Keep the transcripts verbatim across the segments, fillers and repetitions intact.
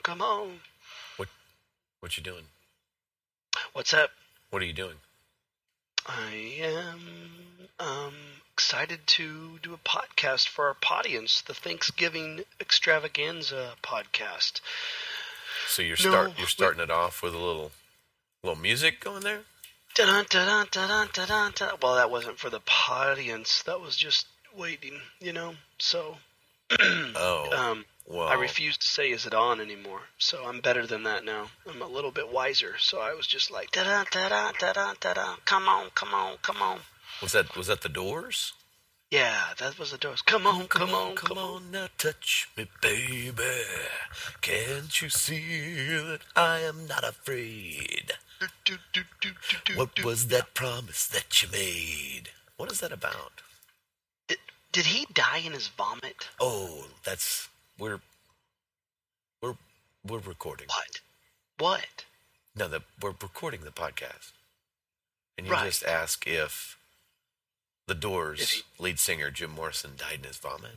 come on. What what you doing? What's up? What are you doing? I am um, excited to do a podcast for our audience, the Thanksgiving Extravaganza podcast. So you're No, start you're we- starting it off with a little little music going there? Dun, dun, dun, dun, dun, dun, dun. Well, that wasn't for the audience. That was just waiting, you know. So, Oh, um, well, I refuse to say "is it on" anymore. So I'm better than that now. I'm a little bit wiser. So I was just like, da da da da da da da da. Come on, come on, come on. was that was that the Doors? Yeah, that was the Doors. Come on, come, on, come on, now touch me, baby. Can't you see that I am not afraid? Do, do, do, do, do, What do. was that promise that you made? What is that about? Did, did he die in his vomit? Oh, that's we're we're we're recording. What? What? No, the, we're recording the podcast, and you Right. just ask if the Doors If he- lead singer Jim Morrison died in his vomit.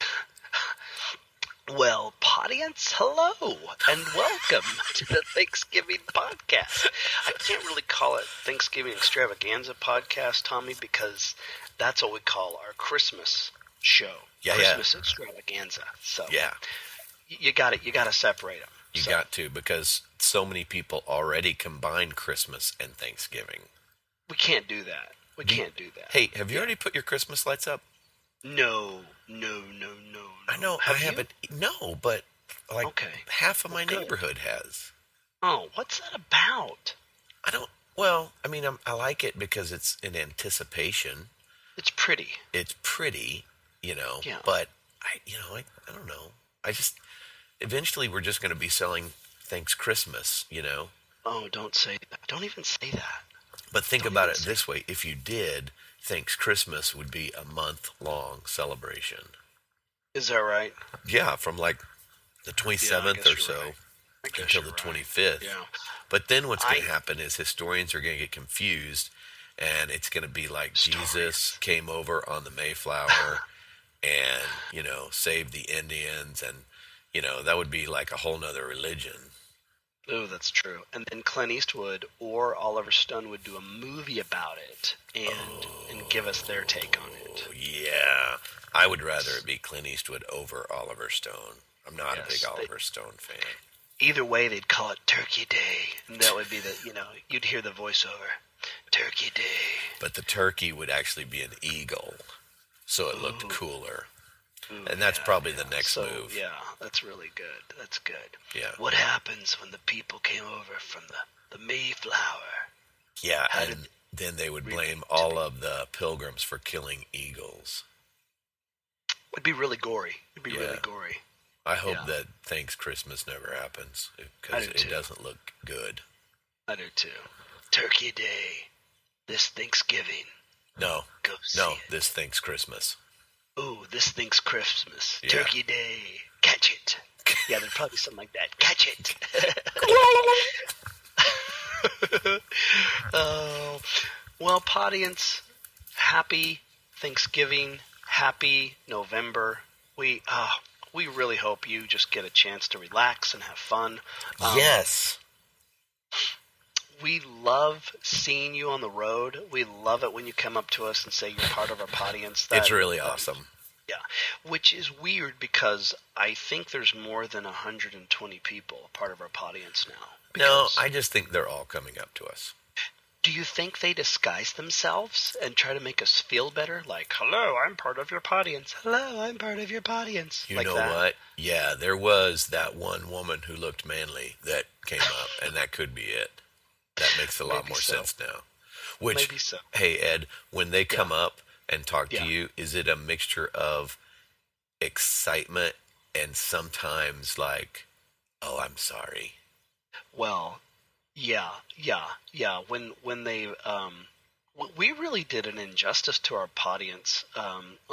Well, audience, hello, and welcome to the Thanksgiving podcast. I can't really call it Thanksgiving Extravaganza podcast, Tommy, because that's what we call our Christmas show. Yeah, yeah. Christmas Extravaganza. So Yeah, y- you got it. You got to separate them. you so, got to, because so many people already combine Christmas and Thanksgiving. We can't do that. We Do you- can't do that. Hey, have you already put your Christmas lights up? No, no, no, no. I know Have I you? haven't. No, but like Okay. half of my Good. neighborhood has. Oh, what's that about? I don't. Well, I mean, I'm, I like it because it's in anticipation. It's pretty. It's pretty, you know. Yeah. But I, you know, I, I don't know. I just eventually we're just going to be selling Thanks Christmas, you know. Oh, don't say that. Don't even say that. But think Don't about even it say- this way: if you did, Thanks Christmas would be a month-long celebration. Is that right? Yeah, from like the twenty-seventh guess or you're so right. I guess until you're the right. twenty-fifth. Yeah. But then what's going I- to happen is historians are going to get confused, and it's going to be like Jesus came over on the Mayflower and, you know, saved the Indians, and, you know, that would be like a whole nother religion. Oh, that's true. And then Clint Eastwood or Oliver Stone would do a movie about it and and give us their take on it. Oh, yeah. I would rather it be Clint Eastwood over Oliver Stone. I'm not a Yes, big they- Oliver Stone fan. Either way, they'd call it Turkey Day, and that would be the you know you'd hear the voiceover, Turkey Day. But the turkey would actually be an eagle, so it looked Ooh. cooler. Ooh, And that's yeah, probably yeah. the next so, move. Yeah, that's really good. That's good. Yeah. What happens when the people came over from the, the Mayflower? Yeah, How and did then they would relate blame to all me? of the pilgrims for killing eagles. It'd be really gory. It'd be Yeah. really gory. I hope Yeah. that Thanks Christmas never happens, I because do it too. doesn't look good. I do too. Turkey Day. This Thanksgiving. No, Go see no, it. this Thanks Christmas. Ooh, this thing's Christmas. Yeah. Turkey Day. Catch it. Yeah, there'd probably be something like that. Catch it. Oh, well, audience, happy Thanksgiving. Happy November. We uh, we really hope you just get a chance to relax and have fun. Um, Yes. We love seeing you on the road. We love it when you come up to us and say you're part of our audience. It's That- really um, awesome. Yeah, which is weird because I think there's more than one hundred twenty people part of our audience now. No, Because- I just think they're all coming up to us. Do you think they disguise themselves and try to make us feel better? Like, hello, I'm part of your audience. Hello, I'm part of your audience. You like know that. what? Yeah, there was that one woman who looked manly that came up, and that could be it. That makes a lot Maybe more so. sense now. Which, Maybe so. hey, Ed, when they come up and talk Yeah. to you, is it a mixture of excitement and sometimes like, oh, I'm sorry? Well, yeah, yeah, yeah. When when they um, w- we really did an injustice to our audience um, on that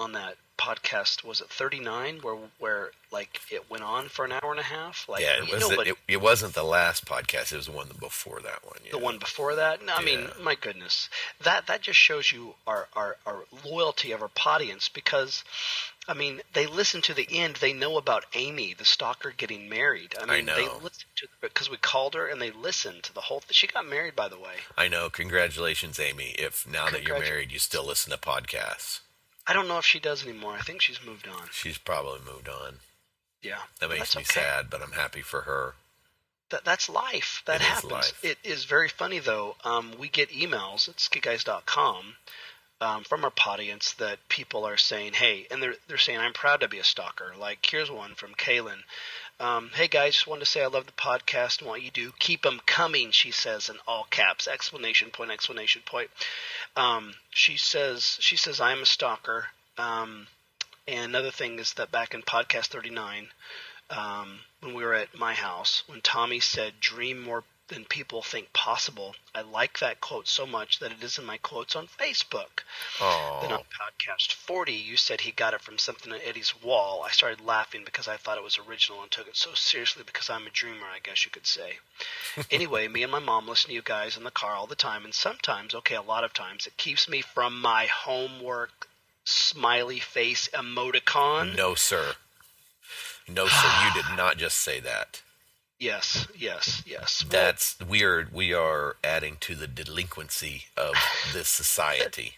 podcast, was it thirty-nine, where where like it went on for an hour and a half? Like, Yeah, it, you was know, the, but it, it wasn't the last podcast. It was the one before that one. the Yeah. one before that. No, I mean, Yeah. my goodness, that that just shows you our, our our loyalty of our audience, because, I mean, they listen to the end. They know about Amy, the stalker, getting married. I mean, know. they listen to because we called her and they listened to the whole thing. She got married, by the way. I know. Congratulations, Amy. If now that you're Congratu- married, you still listen to podcasts. I don't know if she does anymore. I think she's moved on. She's probably moved on. Yeah, That makes That's me okay. sad, but I'm happy for her. That that's life. That It is happens. life. It is very funny though. Um, we get emails at skid guys dot com um, from our audience that people are saying, "Hey," and they're they're saying, "I'm proud to be a stalker." Like, here's one from Kaylin. Um, hey guys, just wanted to say I love the podcast and what you do. Keep them coming, she says in all caps, exclamation point, exclamation point. Um, she says she says I am a stalker. Um, and another thing is that back in podcast thirty-nine, um, when we were at my house, when Tommy said, "Dream more than people think possible," I like that quote so much that it is in my quotes on Facebook. Then on Oh, podcast forty, you said he got it from something on Eddie's wall. I started laughing because I thought it was original and took it so seriously because I'm a dreamer, I guess you could say. Anyway, me and my mom listen to you guys in the car all the time, and sometimes, okay, a lot of times, it keeps me from my homework smiley face emoticon. no, sir. No, sir. You did not just say that. Yes, yes, yes. Well, That's we are we are adding to the delinquency of this society.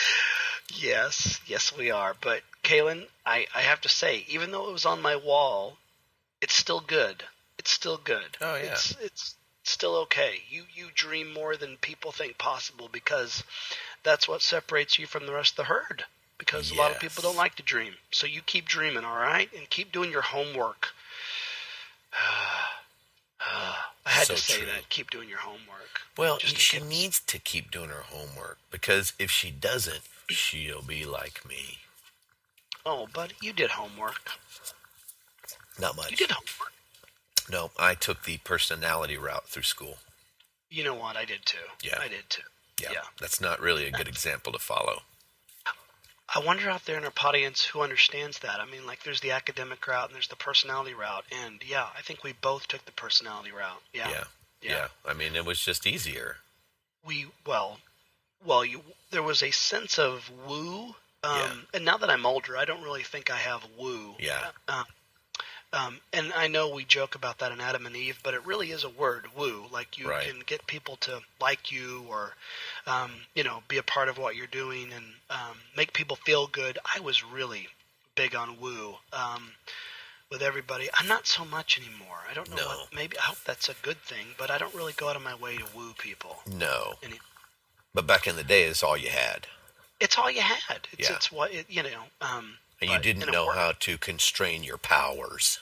yes, yes, we are. But, Kaylin, I, I have to say, even though it was on my wall, it's still good. It's still good. Oh, yeah. It's, it's still okay. You, you dream more than people think possible, because that's what separates you from the rest of the herd. Because a lot of people Yes. don't like to dream. So you keep dreaming, all right? And keep doing your homework. I had So to say true. that. Keep doing your homework. Well, Just in she case. needs to keep doing her homework, because if she doesn't, she'll be like me. Oh, buddy, you did homework. Not much. You did homework. No, I took the personality route through school. You know what? I did too. Yeah. I did too. Yeah, Yeah. that's not really a good example to follow. I wonder out there in our audience who understands that. I mean, like, there's the academic route and there's the personality route. And, yeah, I think we both took the personality route. Yeah. Yeah, Yeah. yeah. I mean, it was just easier. We, well, well, you, there was a sense of woo. Um, Yeah. And now that I'm older, I don't really think I have woo. Yeah. Uh, um, and I know we joke about that in Adam and Eve, but it really is a word, woo. Like, you Right. can get people to like you, or, um, you know, be a part of what you're doing, and um, make people feel good. I was really big on woo um, with everybody. I'm not so much anymore. I don't know No. what. Maybe I hope that's a good thing, but I don't really go out of my way to woo people. No. And it, But back in the day, it's all you had. it's all you had. It's, Yeah. it's what it, you know. Um, And you but- didn't and it know worked. how to constrain your powers.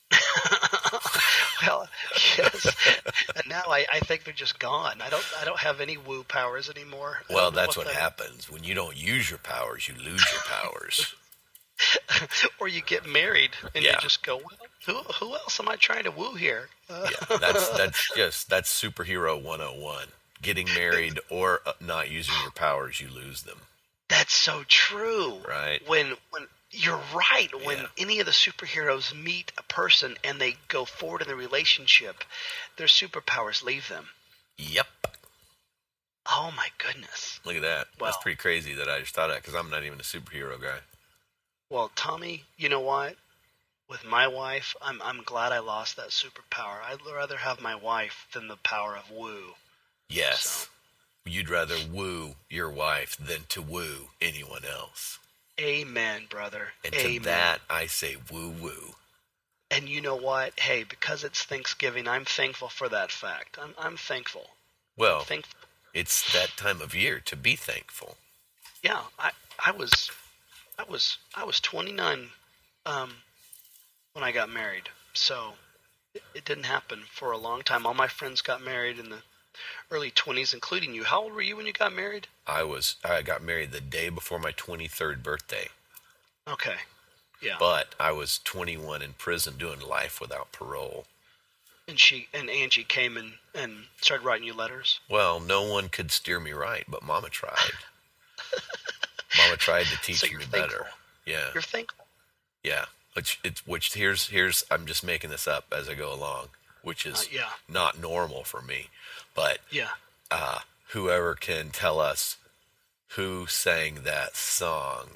Well, yes. And now I, I think they're just gone. I don't I don't have any woo powers anymore. I Well, don't know that's what they- happens. When you don't use your powers, you lose your powers. Or you get married and Yeah. you just go, well, who who else am I trying to woo here? Uh, Yeah, that's that's just that's superhero one oh one. Getting married or uh, not using your powers, you lose them. That's so true. Right. When when you're right. When Yeah. any of the superheroes meet a person and they go forward in the relationship, their superpowers leave them. Yep. Oh my goodness. Look at that. Well- That's pretty crazy that I just thought of that, because I'm not even a superhero guy. Well, Tommy, you know what? With my wife, I'm I'm glad I lost that superpower. I'd rather have my wife than the power of woo. Yes. So- You'd rather woo your wife than to woo anyone else. Amen, brother. And to Amen. that, I say woo woo. And you know what? Hey, because it's Thanksgiving, I'm thankful for that fact. I'm I'm thankful. Well, Thankful. it's that time of year to be thankful. Yeah, I I was I was I was twenty-nine um, when I got married. So it, it didn't happen for a long time. All my friends got married in the early twenties, including you. How old were you when you got married? I was I got married the day before my twenty-third birthday, Okay. Yeah. but I was twenty-one in prison doing life without parole. And she and Angie came and, and started writing you letters. Well, no one could steer me right, but Mama tried. Mama tried to teach So me you're better. thankful. Yeah. You're thankful. Yeah. Which it's which here's here's I'm just making this up as I go along, which is Uh, yeah. not normal for me. But Yeah. uh, whoever can tell us who sang that song,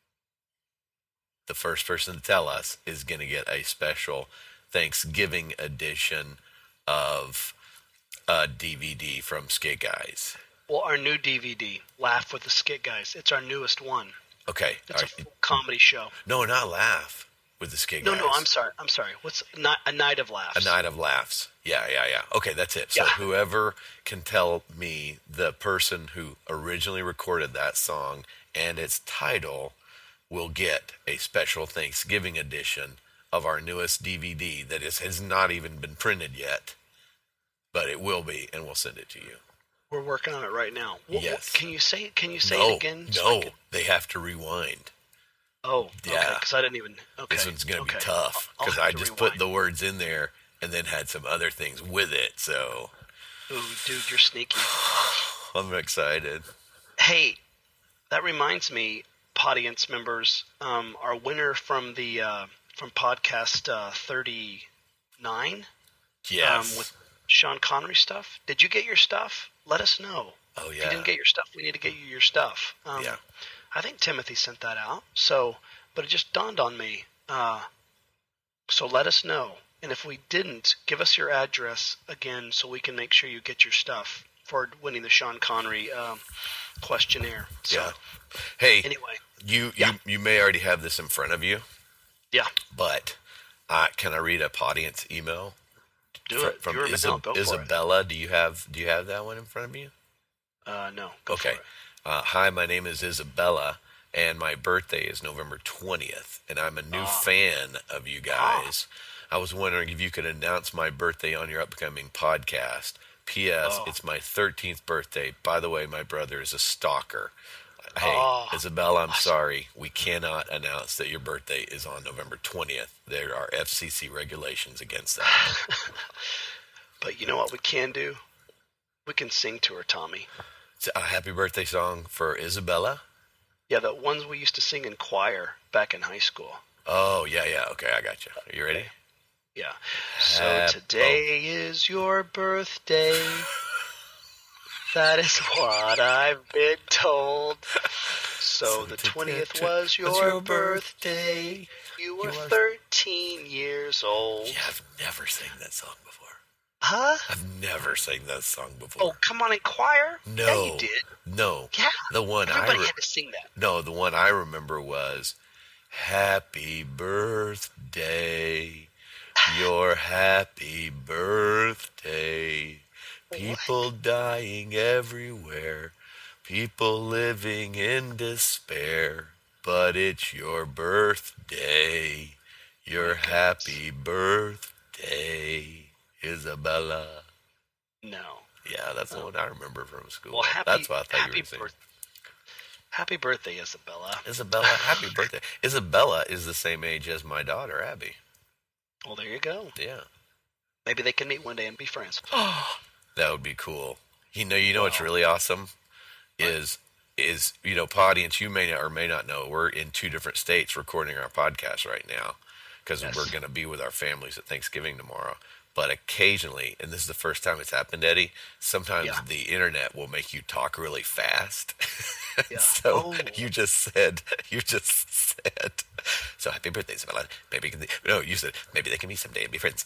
the first person to tell us is going to get a special Thanksgiving edition of a D V D from Skit Guys. Well, our new D V D, Laugh with the Skit Guys. It's our newest one. Okay. It's All a right. full comedy show. No, not Laugh with the Skit No, Guys. no, I'm sorry. I'm sorry. What's not a night of laughs? A Night of Laughs. Yeah, yeah, yeah. Okay, that's it. So Yeah. whoever can tell me the person who originally recorded that song and its title will get a special Thanksgiving edition of our newest D V D that is, has not even been printed yet, but it will be, and we'll send it to you. We're working on it right now. What, Yes. Can you say? Can you say no, it again? so no, I can- they have to rewind. Oh, Yeah. Because I didn't even. Okay. This one's going to okay. be tough I'll- I'll because have I to just rewind. put the words in there and then had some other things with it. So Ooh, dude, you're sneaky. I'm excited. Hey, that reminds me, audience members, um, our winner from the uh, from podcast uh, thirty-nine, Yes. um, with Sean Connery stuff. Did you get your stuff? Let us know. oh, If yeah. you didn't get your stuff, we need to get you your stuff. Um, Yeah. I think Timothy sent that out. So, but it just dawned on me. Uh, so let us know. And if we didn't, give us your address again so we can make sure you get your stuff for winning the Sean Connery um, questionnaire. So, Yeah. Hey, anyway, you, Yeah. you you may already have this in front of you, yeah, but uh, can I read a audience email do fr- it. from You're Isa- Mel, go for it. Isabella? Do you have Do you have that one in front of you? Uh, no, go Okay. for it. Uh, hi, my name is Isabella, and my birthday is November twentieth, and I'm a new Ah. fan of you guys. I was wondering if you could announce my birthday on your upcoming podcast. P S. Oh. It's my thirteenth birthday. By the way, my brother is a stalker. Hey, Oh. Isabella, I'm sorry. We cannot announce that your birthday is on November twentieth. There are F C C regulations against that. But you know what we can do? We can sing to her, Tommy. It's a happy birthday song for Isabella. Yeah, the ones we used to sing in choir back in high school. Oh, yeah, yeah. Okay, I got you. Are you ready? Yeah. So Hap- today is your birthday. That is what I've been told. So the twentieth was your birthday. You were You are- thirteen years old. Yeah, I've never sang that song before. Huh? I've never sang that song before. Oh, come on in choir? no. Yeah, you did. No. Yeah. The one Everybody I re- had to sing that. No, the one I remember was Happy Birthday. Your happy birthday. People dying everywhere. People living in despair. But it's your birthday. Your happy birthday, Isabella. No. Yeah, that's the one I remember from school. Well, happy, that's what I thought happy you were saying. birth- Happy birthday, Isabella. Isabella, happy birthday. Isabella is the same age as my daughter, Abby. Well, there you go. Yeah. Maybe they can meet one day and be friends. That would be cool. You know, you know what's Wow. really awesome is is you know, audience, you may not or may not know, we're in two different states recording our podcast right now because Yes. we're going to be with our families at Thanksgiving tomorrow. But occasionally, and this is the first time it's happened, Eddie, sometimes Yeah. the internet will make you talk really fast. Yeah. So Oh. you just said, you just said, so happy birthday, Isabella. Maybe you can, no, you said, maybe they can meet someday and be friends.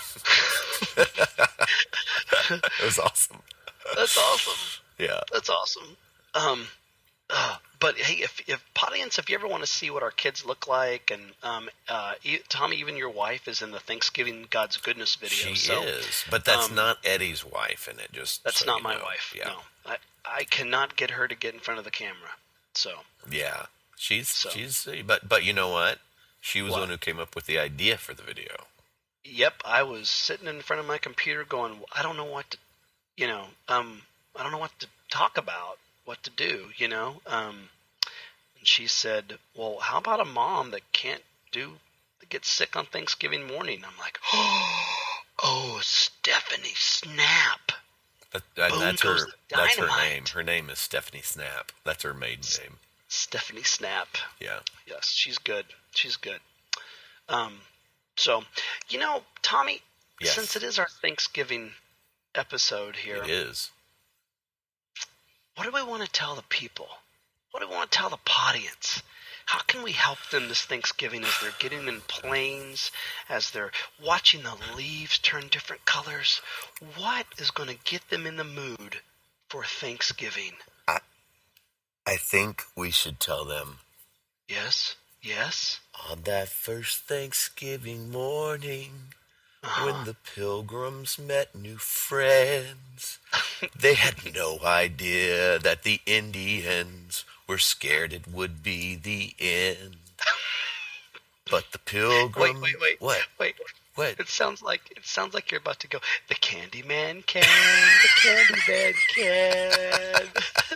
It was awesome. That's awesome. Yeah. That's awesome. Um, uh, but hey, if if audience, if you ever want to see what our kids look like, and um, uh, e- Tommy, even your wife is in the Thanksgiving God's Goodness video. She so is, but that's um, not Eddie's wife, and it just That's so not you my know. wife. Yeah, No, I I cannot get her to get in front of the camera. So yeah, she's So. she's, but but you know what? She was What? the one who came up with the idea for the video. yep, I was sitting in front of my computer going, I don't know what to, you know, um, I don't know what to talk about, what to do, you know. Um, and she said, well, how about a mom that can't do, that gets sick on Thanksgiving morning? I'm like, oh, Stephanie Snap. That, and Boom that's her. goes the That's her dynamite. name. Her name is Stephanie Snap. That's her maiden name. S- Stephanie Snap. Yeah. Yes, she's good. She's good. Um, so, you know, Tommy, Yes. since it is our Thanksgiving episode here, It is. what do we want to tell the people? What do we want to tell the audience? How can we help them this Thanksgiving as they're getting in planes, as they're watching the leaves turn different colors? What is going to get them in the mood for Thanksgiving? I, I think we should tell them. Yes, yes. On that first Thanksgiving morning, Uh-huh. when the Pilgrims met new friends, they had no idea that the Indians were scared it would be the end. But the Pilgrim... Wait, wait, wait. What? Wait. What? It sounds like it sounds like you're about to go. The Candyman can, the Candyman can.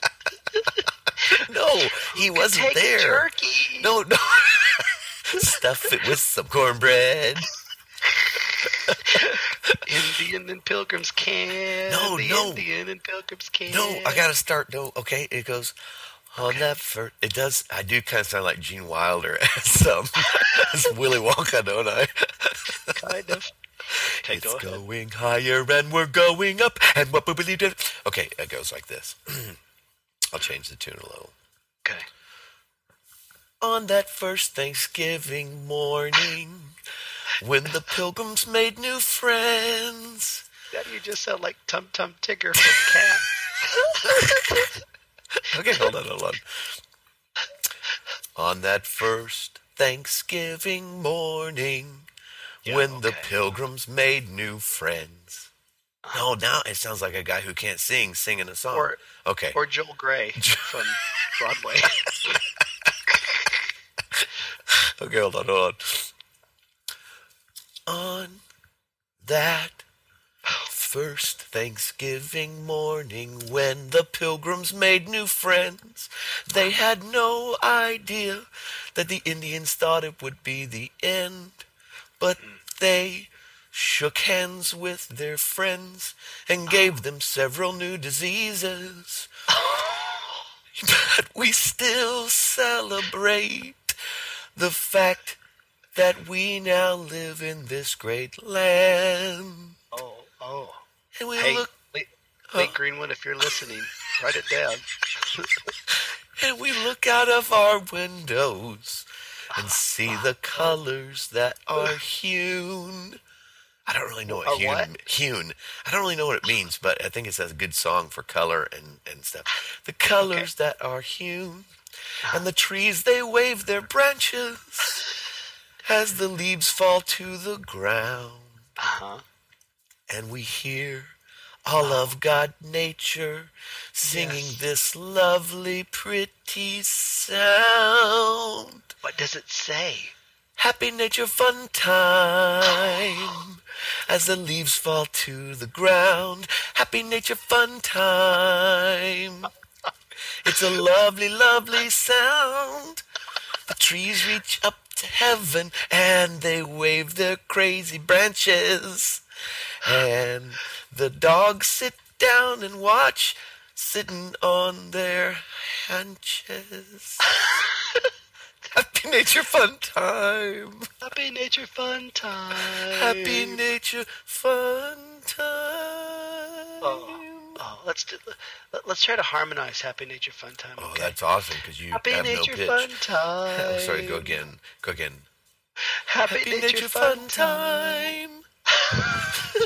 No, he wasn't Take there. Turkey. No, no. Stuff it with some cornbread. Indian and Pilgrims can. No, the no. Indian and Pilgrims can. No, I gotta start. No, okay. It goes on Okay. that first. It does. I do kind of sound like Gene Wilder as um, as Willy Wonka, don't I? Kind of. Okay, It's go ahead. going higher and we're going up and what we believe in. Okay, it goes like this. I'll change the tune a little. Okay. On that first Thanksgiving morning, when the Pilgrims made new friends. That you just sound like Tum Tum Tigger from Cat. Okay, hold on, hold on. On that first Thanksgiving morning, Yeah, when the okay. Pilgrims made new friends. No, now it sounds like a guy who can't sing singing a song. Or- okay. Or Joel Grey from Broadway. Okay, hold on, hold on. On that first Thanksgiving morning, when the Pilgrims made new friends, they had no idea that the Indians thought it would be the end. But they shook hands with their friends and gave them several new diseases. But we still celebrate the fact that we now live in this great land. Oh, oh. And we Hey, look Lee, Huh? Lee Greenwood, if you're listening, write it down. and we look out of our windows and see the colors that are hewn. I don't really know what A hewn what? hewn. I don't really know what it means, but I think it's a good song for color and, and stuff. The colors that are hewn, and the trees they wave their branches as the leaves fall to the ground. Uh-huh. And we hear all of God nature singing Yes. this lovely, pretty sound. What does it say? Happy nature fun time as the leaves fall to the ground. Happy nature fun time. It's a lovely, lovely sound. The trees reach up to heaven and they wave their crazy branches. And the dogs sit down and watch, sitting on their haunches. Happy nature fun time. Happy nature fun time. Happy nature fun time. Oh, oh, let's do, let, let's try to harmonize Happy Nature Fun Time. Oh, Okay? that's awesome because you Happy have Nature no pitch. Fun Time. Oh, sorry, go again. Go again. Happy, Happy Nature, nature Fun, fun Time. time.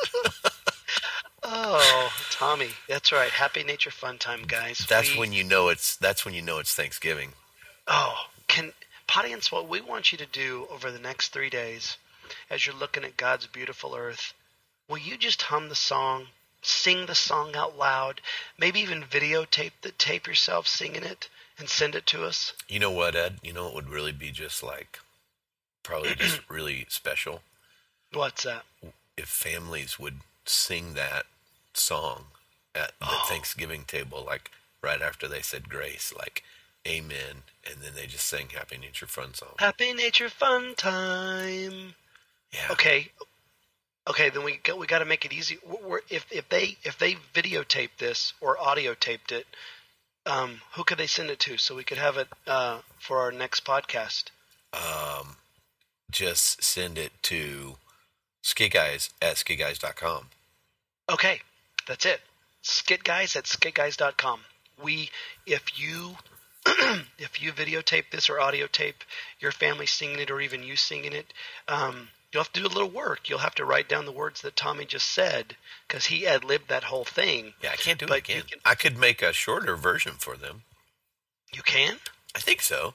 Oh, Tommy, that's right. Happy Nature Fun Time, guys. That's We- when you know it's. That's when you know it's Thanksgiving. Oh, can audience, what we want you to do over the next three days, as you're looking at God's beautiful earth, will you just hum the song, sing the song out loud, maybe even videotape the tape yourself singing it, and send it to us? You know what, Ed? You know what would really be just like, probably just really special What's that? if families would sing that song at the Oh. Thanksgiving table, like right after they said grace, like Amen, and then they just sang Happy Nature Fun song. Happy Nature Fun Time. Yeah. Okay. Okay, then we got, we got to make it easy. We're, if if they if they videotaped this or audio taped it, um, who could they send it to so we could have it uh, for our next podcast? Um, just send it to skitguys at skitguys dot com. Okay, that's it. skitguys at skitguys dot com. We, if you, if you videotape this or audio tape your family singing it or even you singing it, um, you'll have to do a little work. You'll have to write down the words that Tommy just said because he ad-libbed that whole thing. Yeah, I can't do it But again. you can- I could make a shorter version for them. You can? I think so.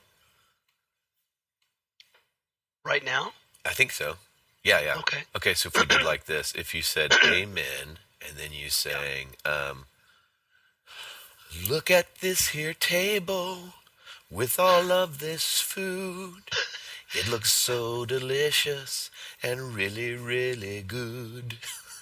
Right now? I think so. Yeah, yeah. Okay. Okay, so if we did like this, if you said amen, and then you sang, um, look at this here table with all of this food. It looks so delicious and really, really good.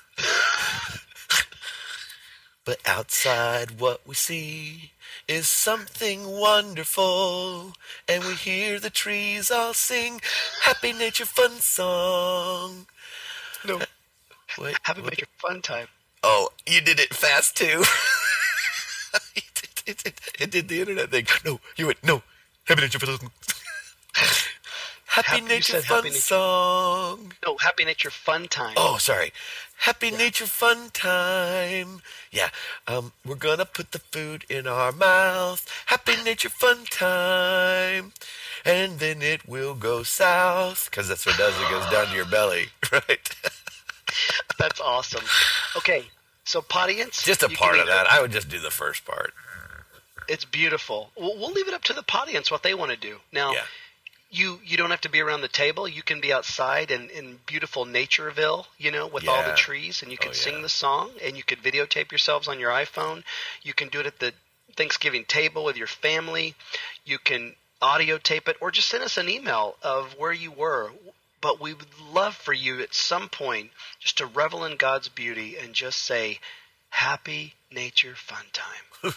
But outside what we see is something wonderful, and we hear the trees all sing Happy Nature Fun Song. No. Wait, Happy what? Nature Fun Time. Oh, you did it fast too. it, it, it, it, it did the internet thing. No, you went, no. Happy Nature Fun Song. Happy Happy- you Nature said Fun Happy Nature- Song. No, Happy Nature Fun Time. Oh, sorry. Happy Nature Fun Time. Yeah, um, we're gonna put the food in our mouth. Happy Nature Fun Time. And then it will go south. Because that's what it does. It goes down to your belly, right? That's awesome. Okay, so audience. Just a you part can of either- that. I would just do the first part. It's beautiful. We'll, we'll leave it up to the audience what they want to do. Now, Yeah. you you don't have to be around the table. You can be outside in, in beautiful Natureville, you know, with all the Yeah. trees, and you can Oh, sing yeah. the song, and you could videotape yourselves on your iPhone. You can do it at the Thanksgiving table with your family. You can audio tape it, or just send us an email of where you were. But we would love for you at some point just to revel in God's beauty and just say, Happy Nature Fun Time.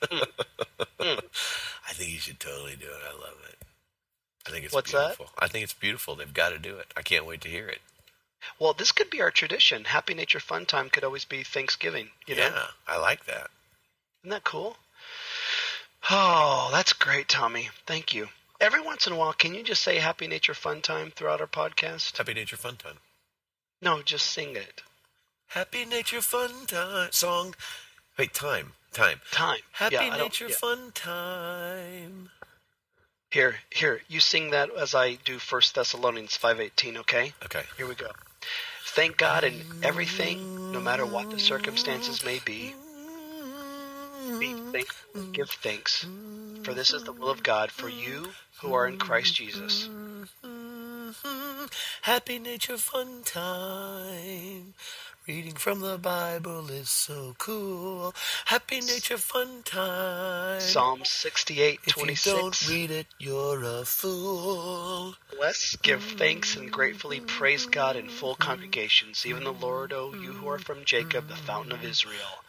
I think you should totally do it. I love it. I think it's What's that? beautiful. I think it's beautiful. They've got to do it. I can't wait to hear it. Well, this could be our tradition. Happy Nature Fun Time could always be Thanksgiving. You know? Yeah, I like that. Isn't that cool? Oh, that's great, Tommy. Thank you. Every once in a while, can you just say Happy Nature Fun Time throughout our podcast? Happy Nature Fun Time. No, just sing it. Happy Nature Fun Time song. Wait, time, time. Time. Happy Yeah, I don't- Nature yeah. Fun Time. Here, here. You sing that as I do First Thessalonians five eighteen, okay? Okay. Here we go. Thank God in everything, no matter what the circumstances may be. Be thankful, give thanks, for this is the will of God for you who are in Christ Jesus. Happy Nature Fun Time. Reading from the Bible is so cool. Happy Nature Fun Time. Psalm sixty-eight If you twenty-six. don't read it, you're a fool. Bless, give thanks, and gratefully praise God in full congregations, even the Lord, O you who are from Jacob, the fountain of Israel.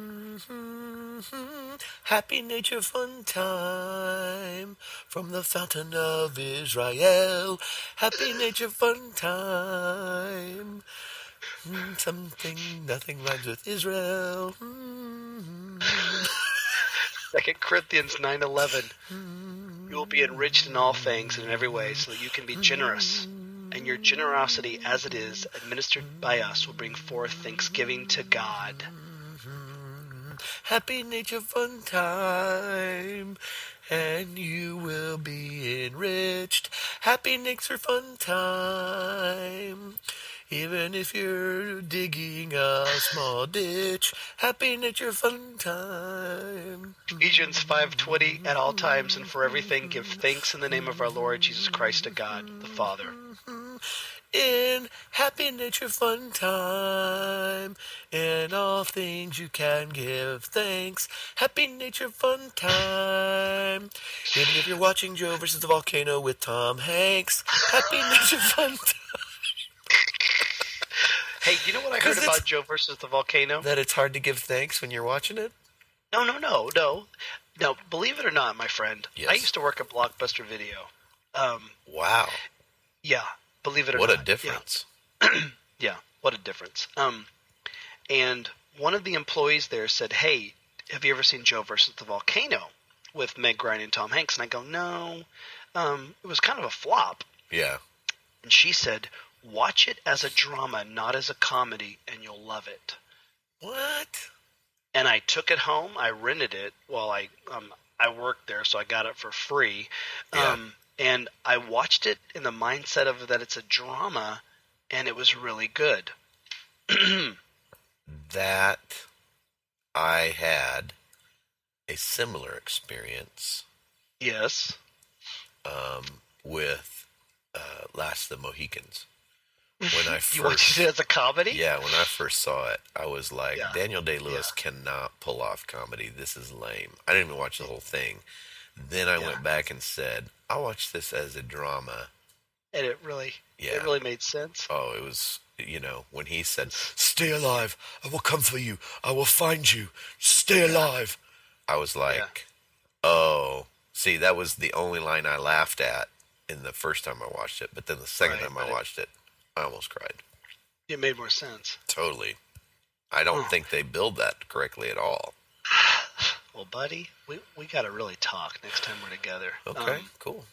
Happy Nature Fun Time from the fountain of Israel. Happy Nature Fun Time. Mm, Something, nothing rhymes with Israel. Mm. Second Corinthians nine eleven. You will be enriched in all things and in every way, so that you can be generous. And your generosity, as it is, administered by us, will bring forth thanksgiving to God. Happy Nature Fun Time, and you will be enriched. Happy Nature Fun Time, even if you're digging a small ditch. Happy Nature Fun Time. Ephesians five twenty. At all times and for everything, give thanks in the name of our Lord Jesus Christ to God, the Father. In Happy Nature Fun Time, in all things you can give thanks. Happy Nature Fun Time, even if you're watching Joe versus the Volcano with Tom Hanks. Happy Nature Fun Time. Hey, you know what I 'Cause heard it's- about Joe versus the Volcano? That it's hard to give thanks when you're watching it? No, no, no, no. No, believe it or not, my friend, Yes. I used to work at Blockbuster Video. Um, Wow. yeah, believe it or What not. a difference. Yeah. Yeah, what a difference. Um, and one of the employees there said, hey, have you ever seen Joe versus the Volcano with Meg Ryan and Tom Hanks? And I go, no. Um, it was kind of a flop. Yeah. And she said, watch it as a drama, not as a comedy, and you'll love it. What? And I took it home. I rented it while I um, I worked there, so I got it for free. Yeah. Um, and I watched it in the mindset of that it's a drama, and it was really good. That I had a similar experience. Yes. Um, with uh, Last of the Mohicans. When I first, You watched it as a comedy? Yeah, when I first saw it, I was like, Yeah. Daniel Day-Lewis Yeah. cannot pull off comedy. This is lame. I didn't even watch the whole thing. Then I Yeah. went back and said, I'll watch this as a drama. And it really, Yeah. it really made sense. Oh, it was, you know, when he said, stay alive, I will come for you, I will find you, stay alive. I was like, oh, see, that was the only line I laughed at in the first time I watched it. But then the second Right, time I right. watched it, I almost cried. It made more sense. Totally. I don't Huh. think they build that correctly at all. Well, buddy, we we got to really talk next time we're together. Okay, Um, cool.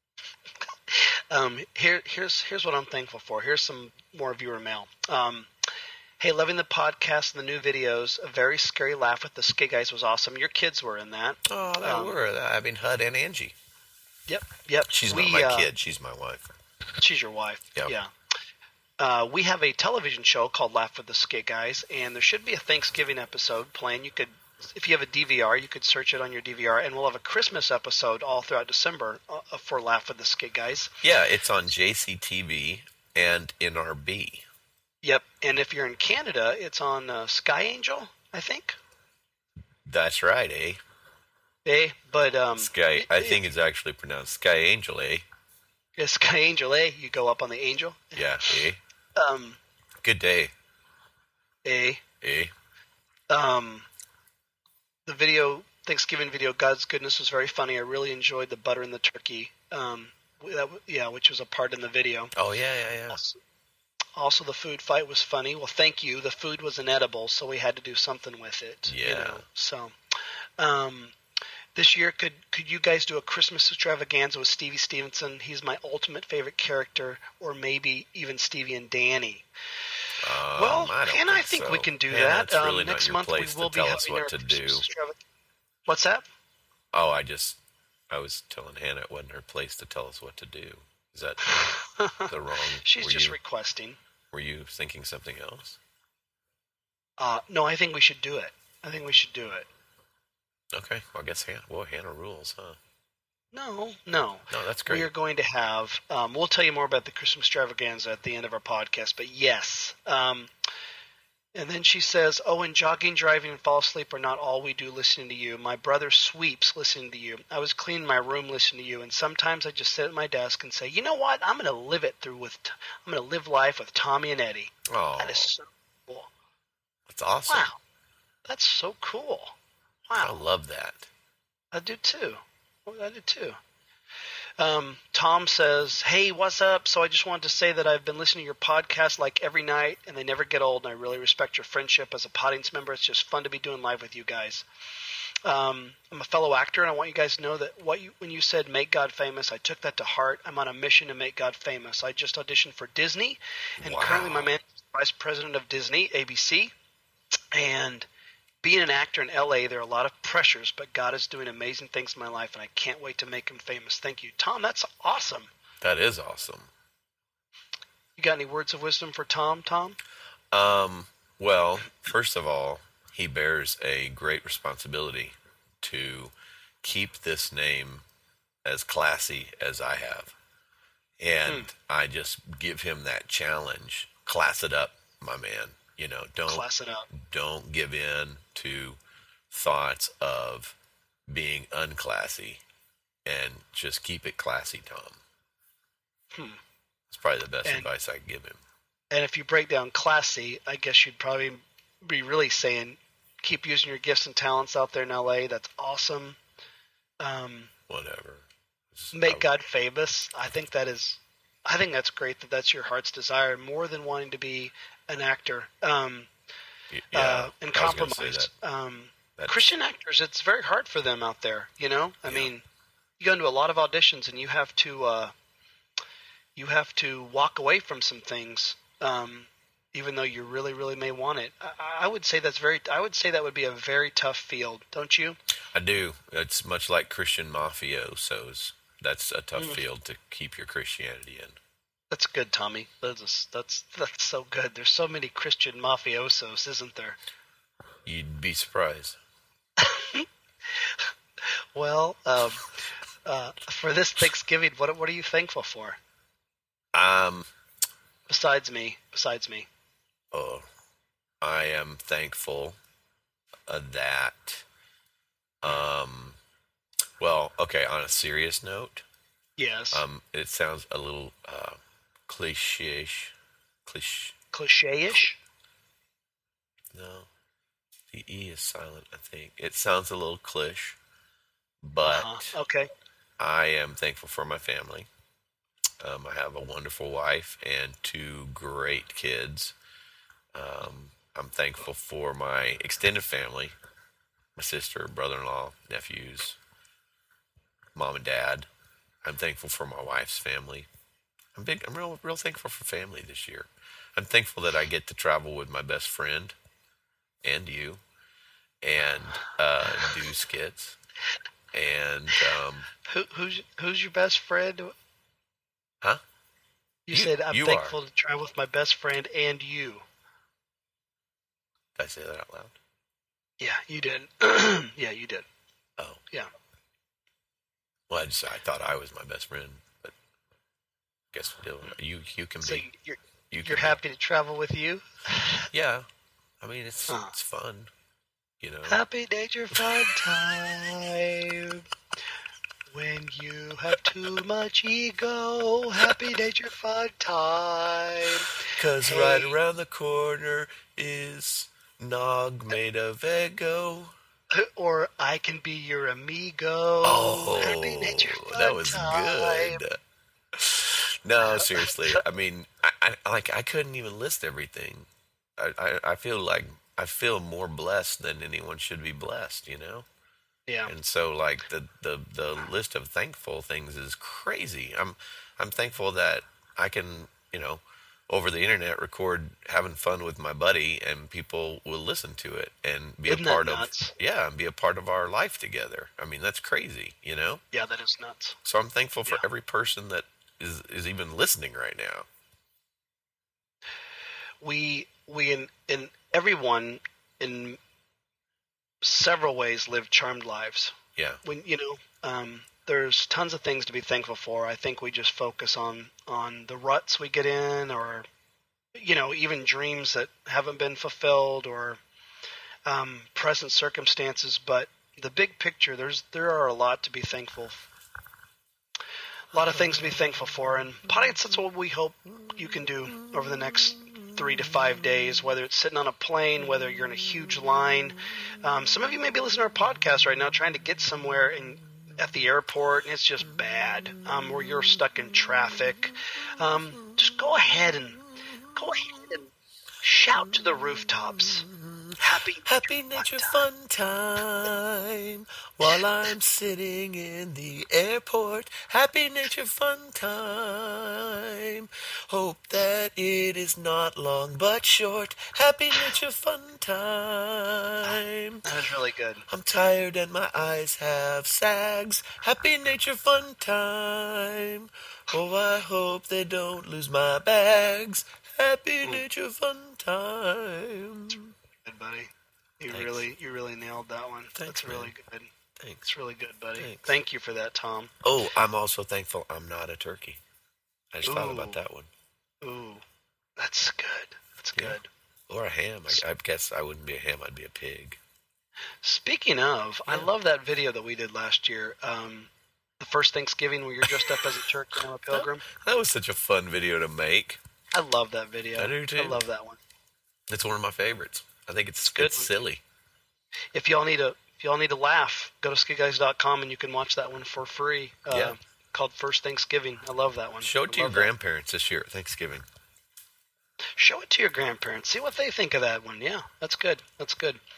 Um, here, here's here's what I'm thankful for. Here's some more viewer mail. Um, hey, loving the podcast and the new videos. A very scary laugh with the Skid Guys was awesome. Your kids were in that. Oh, they Um, were. I mean, Hud and Angie. Yep, yep. She's we, not my uh, kid. She's my wife. She's your wife. Yep. Yeah. Uh, we have a television show called Laugh with the Skid Guys, and there should be a Thanksgiving episode playing. You could, if you have a D V R, you could search it on your D V R, and we'll have a Christmas episode all throughout December uh, for Laugh with the Skid Guys. Yeah, it's on J C T V and N R B. Yep, and if you're in Canada, it's on uh, Sky Angel, I think. That's right, eh? Eh, but um, Sky. I think it's actually pronounced Sky Angel, eh? it's Sky Angel. Eh, you go up on the Angel. Yeah, eh? Um, Good day, eh. eh? Um, the video, Thanksgiving video, God's Goodness, was very funny. I really enjoyed the butter and the turkey. Um, that, yeah, which was a part in the video. Oh, yeah, yeah, yeah. Also, also, the food fight was funny. Well, thank you. The food was inedible, so we had to do something with it. You Yeah. know? So, um, this year, could could you guys do a Christmas extravaganza with Stevie Stevenson? He's my ultimate favorite character, or maybe even Stevie and Danny. Um, Well, I don't and I think think so. we can do Yeah, that. That's really um, not next your month place we will to be tell us having what our to do. Christmas extrava- What's that? Oh, I just, I was telling Hannah it wasn't her place to tell us what to do. Is that the wrong? She's were just you, requesting. Were you thinking something else? Uh, no, I think we should do it. I think we should do it. Okay, well, I guess Hannah, well, Hannah rules, huh? No, no. No, that's great. We are going to have, um, we'll tell you more about the Christmas extravaganza at the end of our podcast, but yes. Um, and then she says, oh, and jogging, driving, and fall asleep are not all we do listening to you. My brother sweeps listening to you. I was cleaning my room listening to you, and sometimes I just sit at my desk and say, you know what? I'm going to live it through with, t- I'm going to live life with Tommy and Eddie. Oh, That is so cool. that's awesome. Wow. That's so cool. I Wow. love that. I do too. Well, I do too. Um, Tom says, hey, what's up? So I just wanted to say that I've been listening to your podcast like every night, and they never get old, and I really respect your friendship as a Poddings member. It's just fun to be doing live with you guys. Um, I'm a fellow actor, and I want you guys to know that what you, when you said make God famous, I took that to heart. I'm on a mission to make God famous. I just auditioned for Disney, and Wow. currently my man is vice president of Disney, A B C, and being an actor in L A, there are a lot of pressures, but God is doing amazing things in my life, and I can't wait to make him famous. Thank you. Tom, that's awesome. That is awesome. You got any words of wisdom for Tom, Tom? Um, well, first of all, he bears a great responsibility to keep this name as classy as I have. And Hmm. I just give him that challenge. Class it up, my man. You know, don't Class it up. don't give in to thoughts of being unclassy, and just keep it classy, Tom. Hmm. It's probably the best And- advice I can give him. And if you break down classy, I guess you'd probably be really saying keep using your gifts and talents out there in L A. That's awesome. Um, Whatever. It's- make I- God famous. I think that is, I think that's great that that's your heart's desire more than wanting to be an actor. Um, y- yeah, uh, and I was gonna say compromised. that. Um, That's, Christian actors, it's very hard for them out there, you know? I Yeah. mean, you go into a lot of auditions and you have to uh, you have to walk away from some things, um, even though you really, really may want it. I, I would say that's very. I would say that would be a very tough field, don't you? I do. It's much like Christian mafiosos. That's a tough Mm. field to keep your Christianity in. That's good, Tommy. That's that's that's so good. There's so many Christian mafiosos, isn't there? You'd be surprised. Well, um, uh, for this Thanksgiving, what what are you thankful for? Um, Besides me, besides me. oh, I am thankful uh, that, um, well, okay, on a serious note, Yes. um, it sounds a little uh, cliche-ish. Cliche. Cliche-ish. No, the E is silent, I think. It sounds a little cliché, but Uh-huh. Okay. I am thankful for my family. Um, I have a wonderful wife and two great kids. Um, I'm thankful for my extended family, my sister, brother-in-law, nephews, mom and dad. I'm thankful for my wife's family. I'm big. I'm real, real thankful for family this year. I'm thankful that I get to travel with my best friend and you, and uh, do skits. And um, Who, who's who's your best friend? huh? You, You- said I'm you thankful to travel with my best friend and you. Did I say that out loud? Yeah, you did. Yeah, you did. Oh, Yeah. well, I just I thought I was my best friend, but I guess still you you can So be. you're You can you're be. happy to travel with you? Yeah, I mean it's Huh. it's fun, you know. Happy nature fun time. When you have too much ego, happy nature fun time. Cause Hey. right around the corner is Nog made of Eggo. Or I can be your amigo. Oh, happy nature fun that was time. good. No, seriously. I mean, I, I like I couldn't even list everything. I, I I feel like I feel more blessed than anyone should be blessed, you know. Yeah. And so, like the, the the list of thankful things is crazy. I'm I'm thankful that I can, you know, over the internet record having fun with my buddy, and people will listen to it and be Isn't a that part of nuts? yeah, and be a part of our life together. I mean, that's crazy, you know. Yeah, that is nuts. So I'm thankful for Yeah. every person that is is even listening right now. We we in in everyone in several ways live charmed lives. Yeah, When you know, um, there's tons of things to be thankful for. I think we just focus on on the ruts we get in, or you know, even dreams that haven't been fulfilled, or um, present circumstances. But the big picture, there's there are a lot to be thankful. A lot of things to be thankful for, and Pockets, that's what we hope you can do over the next three to five days, whether it's sitting on a plane, whether you're in a huge line. Um, some of you may be listening to our podcast right now trying to get somewhere and at the airport, and it's just bad, um, or you're stuck in traffic. Um, just go ahead and go ahead and shout to the rooftops. Happy happy nature fun time while I'm sitting in the airport. Happy nature fun time. Hope that it is not long but short. Happy nature fun time. That was really good. I'm tired and my eyes have sags. Happy nature fun time. Oh, I hope they don't lose my bags. Happy nature fun time. Good, buddy. You Thanks. really, you really nailed that one. Thanks, That's really man. good. Thanks. It's really good, buddy. Thanks. Thank you for that, Tom. Oh, I'm also thankful I'm not a turkey. I just thought Ooh. about that one. Ooh, that's good. That's Yeah. good. Or a ham. I, I guess I wouldn't be a ham. I'd be a pig. Speaking of, I Yeah. love that video that we did last year. Um, the first Thanksgiving where you're dressed up as a turkey and I'm a pilgrim. That was such a fun video to make. I love that video. I do too. I love that one. It's one of my favorites. I think it's, good it's one. silly. If y'all need a, if y'all need to laugh, go to skid guys dot com and you can watch that one for free. Uh, Yeah. Called First Thanksgiving. I love that one. Show it I to your love that. grandparents this year at Thanksgiving. Show it to your grandparents. See what they think of that one. Yeah, that's good. That's good.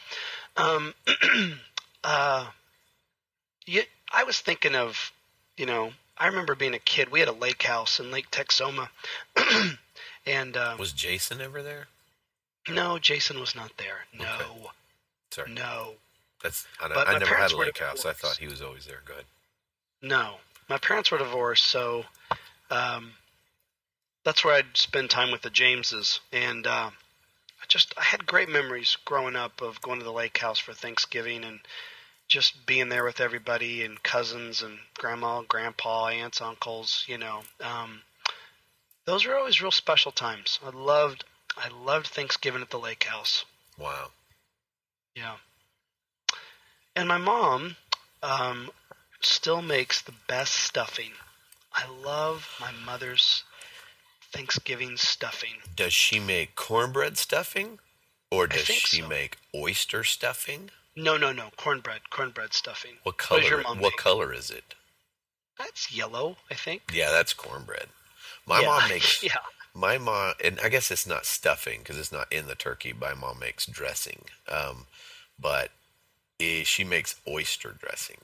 Um, uh, you, I was thinking of, you know, I remember being a kid. We had a lake house in Lake Texoma, and uh, Was Jason ever there? no, Jason was not there. No, Okay. Sorry. no, That's I, But I my never had parents a were lake house. I divorced. thought he was always there. Go ahead. no. My parents were divorced, so um, that's where I'd spend time with the Jameses, and uh, I just I had great memories growing up of going to the lake house for Thanksgiving and just being there with everybody and cousins and grandma, grandpa, aunts, uncles. You know, um, those were always real special times. I loved I loved Thanksgiving at the lake house. Wow. Yeah, and my mom um, still makes the best stuffing. I love my mother's Thanksgiving stuffing. Does she make cornbread stuffing, or I does think she so. make oyster stuffing? No, no, no. Cornbread. Cornbread stuffing. What What color? does your mom what make? color is it? That's yellow, I think. Yeah, that's cornbread. My yeah. mom makes. yeah. My mom, and I guess it's not stuffing because it's not in the turkey. My mom makes dressing, um, but eh, she makes oyster dressing.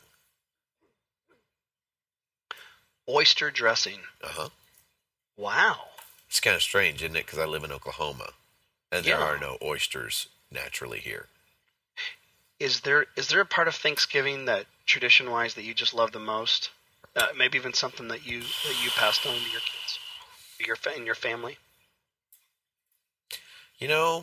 Oyster dressing. Uh huh. Wow. It's kind of strange, isn't it? Because I live in Oklahoma, and there Yeah. are no oysters naturally here. Is there is there a part of Thanksgiving that tradition wise that you just love the most? Uh, maybe even something that you that you passed on to your kids, your fa- and your family. You know,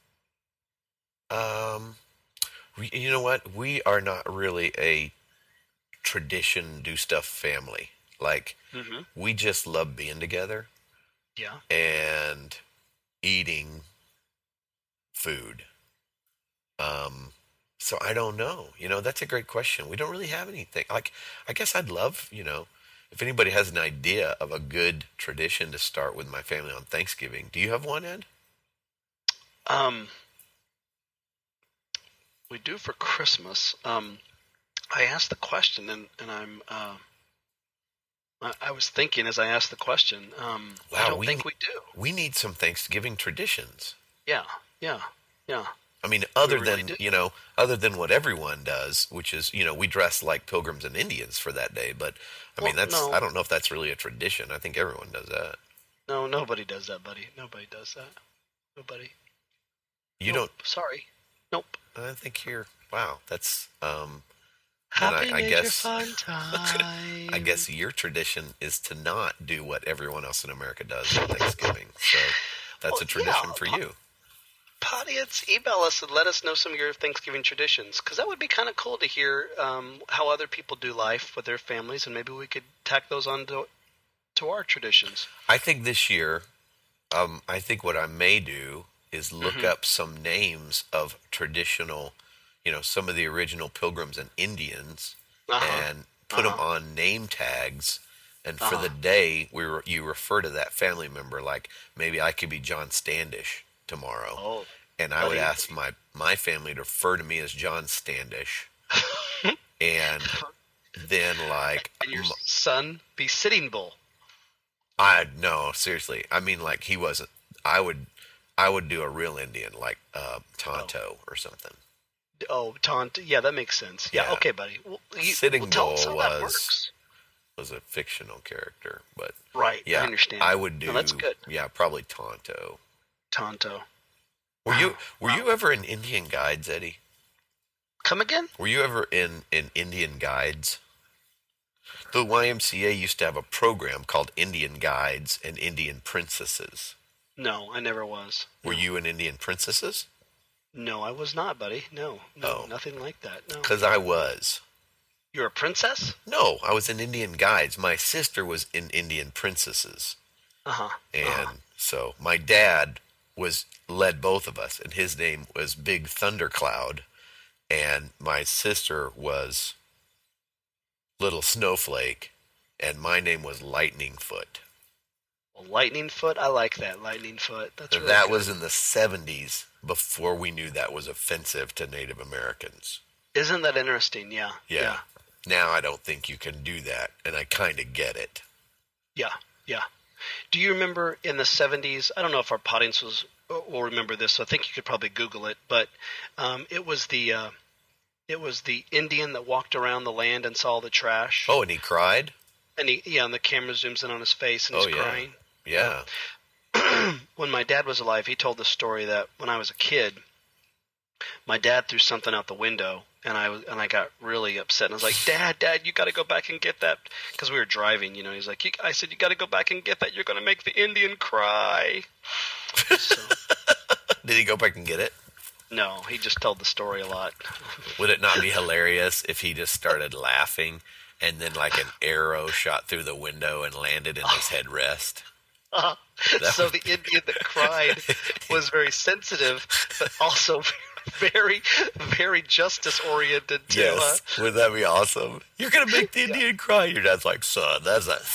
um, we, you know what? We are not really a tradition do stuff family. Like Mm-hmm. we just love being together Yeah. and eating food. Um, so I don't know. You know, that's a great question. We don't really have anything. Like, I guess I'd love, you know, if anybody has an idea of a good tradition to start with my family on Thanksgiving. Do you have one, Ed? Um, we do for Christmas. Um, I asked the question, and and I'm uh, I, I was thinking as I asked the question. Um, I Wow, don't we think ne- we do. we need some Thanksgiving traditions. Yeah. Yeah. Yeah. I mean, other really than, do. you know, other than what everyone does, which is, you know, we dress like pilgrims and Indians for that day. But I mean, Well, that's, no. I don't know if that's really a tradition. I think everyone does that. No, nobody does that, buddy. Nobody does that. Nobody. You Nope. Sorry. Nope. don't, I think you're, wow, that's, um, Happy I major guess- fun time. I guess your tradition is to not do what everyone else in America does on Thanksgiving. So that's Well, a tradition yeah, for po- you. Audience, email us and let us know some of your Thanksgiving traditions, because that would be kind of cool to hear um, how other people do life with their families, and maybe we could tack those on to, to our traditions. I think this year, um, I think what I may do is look Mhm. up some names of traditional, you know, some of the original pilgrims and Indians, Uh-huh. and put them Uh-huh. on name tags. And for Uh-huh. the day, we re- you refer to that family member, like maybe I could be John Standish tomorrow, Oh, and I would buddy. ask my my family to refer to me as John Standish, and then like and your m- son be Sitting Bull. I no seriously, I mean like he wasn't. I would I would do a real Indian like uh, Tonto or something. Oh, taunt. Yeah, that makes sense. Yeah, Yeah. okay, buddy. Well, you, Sitting well, tell us Bull how that was- works. Was a fictional character, but Right, yeah, I understand. I would do. No, that's good. Yeah, probably Tonto. Tonto. Were you Wow, were wow. you ever in Indian Guides, Eddie? Come again? Were you ever in in Indian Guides? The Y M C A used to have a program called Indian Guides and Indian Princesses. No, I never was. Were you in Indian Princesses? No, I was not, buddy. No, no, Oh. nothing like that. No. Because I was. You're a princess? No, I was in Indian Guides. My sister was in Indian Princesses. Uh-huh. And uh-huh. so my dad was led both of us, and his name was Big Thundercloud, and my sister was Little Snowflake, and my name was Lightning Foot. Well, Lightning Foot, I like that. Lightning Foot. That's And really that good. was in the seventies, before we knew that was offensive to Native Americans. Isn't that interesting? Yeah. Yeah. Now I don't think you can do that, and I kind of get it. Yeah. Yeah. Do you remember in the seventies? I don't know if our audience was will remember this. So I think you could probably Google it. But um, it was the uh, it was the Indian that walked around the land and saw the trash. Oh, and he cried? And he yeah, and the camera zooms in on his face and he's Oh, yeah. crying. Yeah. When my dad was alive, he told the story that when I was a kid, my dad threw something out the window, and I was and I got really upset. And I was like, "Dad, Dad, you got to go back and get that," because we were driving. You know, he's like, you, "I said you got to go back and get that. You're going to make the Indian cry." So, Did he go back and get it? no, he just told the story a lot. Would it not be hilarious if he just started laughing and then like an arrow shot through the window and landed in his headrest? Uh, That so would the Indian that cried was very sensitive, but also very, very justice oriented too. Yes. Huh? Would that be awesome? You're going to make the Indian cry. Your dad's like, son, that's a...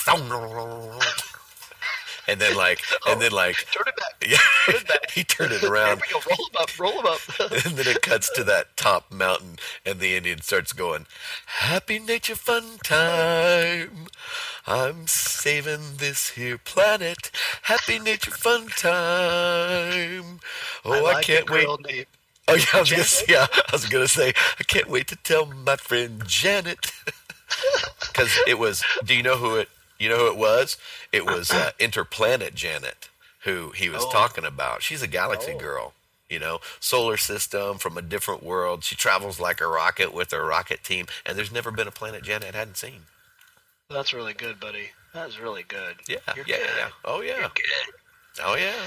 And then like, and then like... Turn it back. Yeah, Turn it back. he turned it There around. we go. Roll him up. Roll him up. And then it cuts to that top mountain, and the Indian starts going, "Happy nature fun time. I'm saving this here planet. Happy nature fun time. Oh, I, like can't the wait." girl named- Oh yeah, I was gonna say, yeah, I was gonna say, I can't wait to tell my friend Janet, because it was. Do you know who it? You know who it was? It was uh, Interplanet Janet, who he was Oh. talking about. She's a galaxy Oh. girl, you know, solar system from a different world. She travels like a rocket with her rocket team, and there's never been a planet Janet hadn't seen. That's really good, buddy. That's really good. Yeah, You're yeah, good. yeah. Oh yeah, You're good. oh yeah.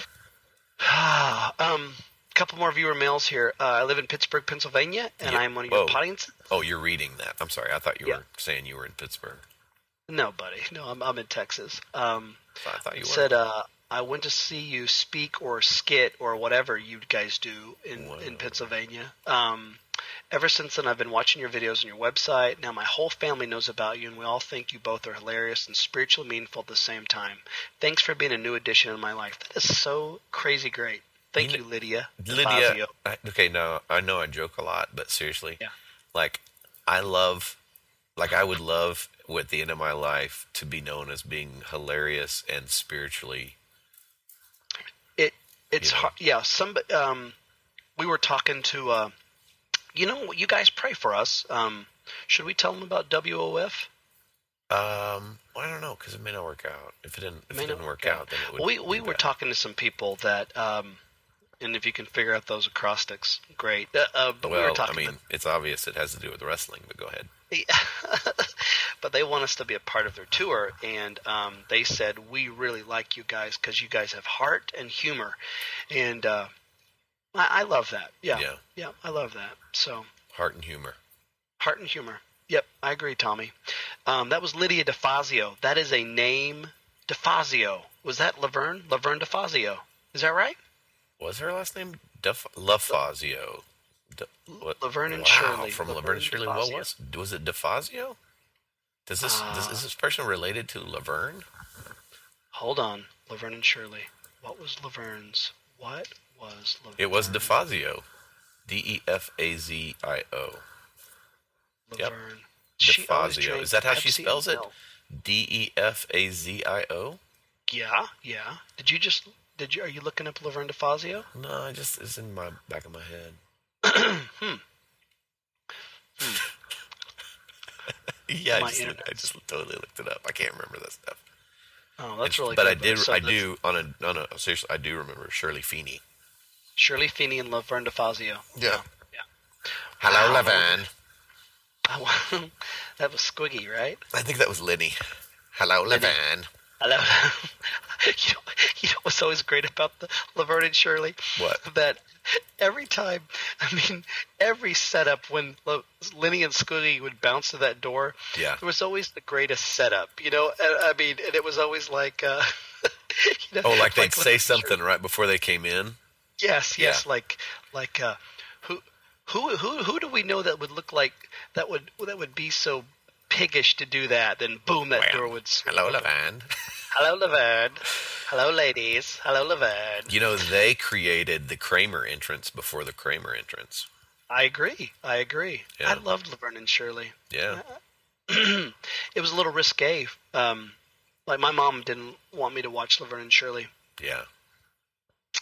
um, couple more viewer mails here. Uh, I live in Pittsburgh, Pennsylvania, and Yeah. I'm one of your Whoa. audience. Oh, you're reading that. I'm sorry. I thought you Yeah. were saying you were in Pittsburgh. No, buddy. No, I'm I'm in Texas. Um, So I thought you were. said uh, I went to see you speak or skit or whatever you guys do in Wow. in Pennsylvania. Um, ever since then, I've been watching your videos on your website. Now my whole family knows about you, and we all think you both are hilarious and spiritually meaningful at the same time. Thanks for being a new addition in my life. That is so crazy great. Thank You you, Lydia. Lydia, DeFazio. I, okay, now I know I joke a lot, but seriously, Yeah. like I love, like I would love at the end of my life to be known as being hilarious and spiritually. It it's You know. hard. Yeah. Some um, we were talking to uh, you know, you guys pray for us. Um, should we tell them about W O F? Um, well, I don't know because it may not work out. If it didn't, if May it not didn't work work out, then it would. We be we were bad. talking to some people that um, and if you can figure out those acrostics, great. Uh, uh, but we were Well, I talking. mean, it's obvious it has to do with wrestling, but go ahead. But they want us to be a part of their tour, and um, they said we really like you guys because you guys have heart and humor, and uh, I, I love that. Yeah, Yeah. yeah, I love that. So Heart and humor. heart and humor. Yep, I agree, Tommy. Um, that was Lydia DeFazio. That is a name. DeFazio. Was that Laverne? Laverne DeFazio. Is that right? Was her last name Def- LaFazio? De- what? Laverne and wow, Shirley. From Laverne Laverne and Shirley. What DeFazio. was was it? DeFazio? Does this does, Uh, is this person related to Laverne? Hold on, Laverne and Shirley. What was Laverne's? What was Laverne? It was DeFazio. D E F A Z I O. Yep. Laverne. She always DeFazio. drank Is that how she Pepsi and spells it? milk. D E F A Z I O? Yeah, yeah. Did you just? Did you? Are you looking up Laverne DeFazio? No, I just it's in my back of my head. hmm. Yeah, I My just, internet. I just totally looked it up. I can't remember that stuff. Oh, that's It's- really. but good, I did. So I that's do on a on a seriously. I do remember Shirley Feeney. Shirley Feeney and Laverne DeFazio. Yeah. Yeah. Hello, Wow. Laverne. Oh, that was Squiggy, right? I think that was Lenny. Hello, Laverne. Hello. you, know, you know what's always great about the Laverne and Shirley? What? That every time, I mean, every setup when Lo- Lenny and Squiggy would bounce to that door, Yeah. there was always the greatest setup, you know? And, I mean, and it was always like, uh, you know, Oh, like they'd when- say something right before they came in. Yes, yes, Yeah. like, like, uh, who, who, who, who do we know that would look like that would that would be so piggish to do that? Then boom, that Well, door would. swing Hello, open. Laverne. Hello, Laverne. Hello, ladies. Hello, Laverne. You know, they created the Kramer entrance before the Kramer entrance. I agree. I agree. Yeah. I loved Laverne and Shirley. Yeah. It was a little risque. Um, like my mom didn't want me to watch Laverne and Shirley. Yeah.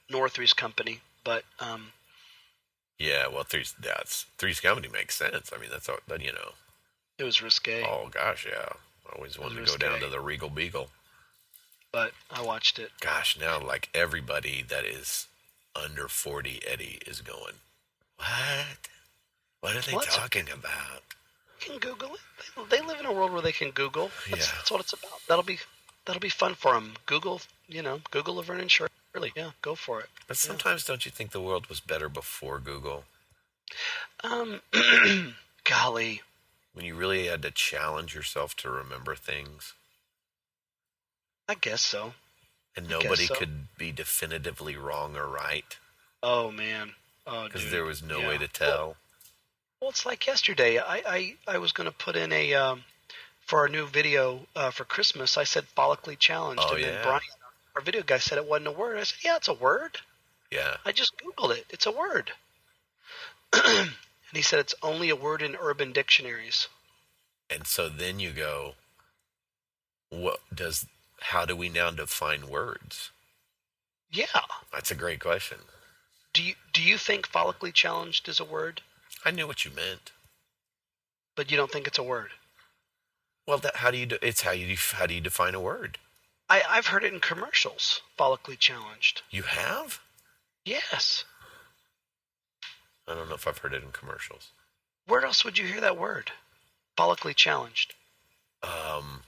nor Three's Company, but um, Yeah, well, Three's that's Three's Company makes sense. I mean, that's all, but you know. it was risque. Oh gosh, yeah. I always wanted to go risque. down to the Regal Beagle. But I watched it. Gosh, now like everybody that is under forty, Eddie, is going, what? What are they Well, that's talking about? You can Google it. They, they live in a world where they can Google. That's, Yeah. that's what it's about. That'll be that'll be fun for them. Google, you know, Google Laverne and Shirley. Yeah, go for it. But sometimes don't you think the world was better before Google? Um, golly, When you really had to challenge yourself to remember things, I guess so. and I guess nobody so. could be definitively wrong or right Oh man, oh because dude. there was no Yeah. way to tell. Well, it's like yesterday. I I, I was going to put in a um, for our new video uh, for Christmas. I said follically challenged, Oh, and then yeah. Brian, our video guy, said it wasn't a word. I said, yeah, it's a word. Yeah. I just Googled it. It's a word. And he said it's only a word in urban dictionaries. And so then you go, what does, how do we now define words? Yeah. That's a great question. Do you do you think follically challenged is a word, I knew what you meant. but you don't think it's a word? Well, that, how do you do, it's how you, how do you define a word? I, I've heard it in commercials, follically challenged. You have? Yes. I don't know if I've heard it in commercials. Where else would you hear that word? Follically challenged. Um,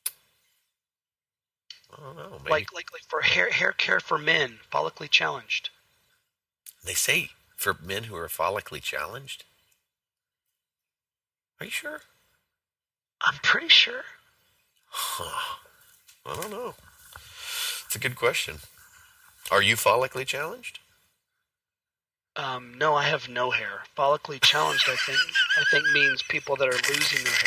I don't know. Maybe Like like like for hair hair care for men, follically challenged. they say for men who are follically challenged. Are you sure? I'm pretty sure. Huh. I don't know. It's a good question. Are you follically challenged? Um, no, I have no hair. Follically challenged, I think, I think means people that are losing their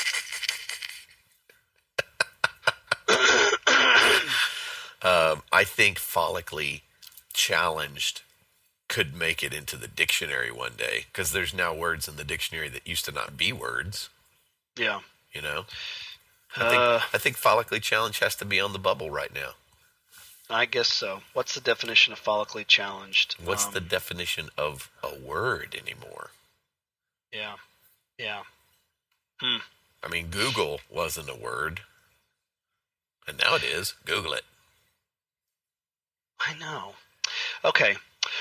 hair. Um, I think follically challenged could make it into the dictionary one day because there's now words in the dictionary that used to not be words. Yeah. You know, I think Uh, I think follically challenged has to be on the bubble right now. I guess so. What's the definition of follically challenged? What's Um, the definition of a word anymore? Yeah. Yeah. Hmm. I mean, Google wasn't a word, and now it is. Google it. I know. Okay.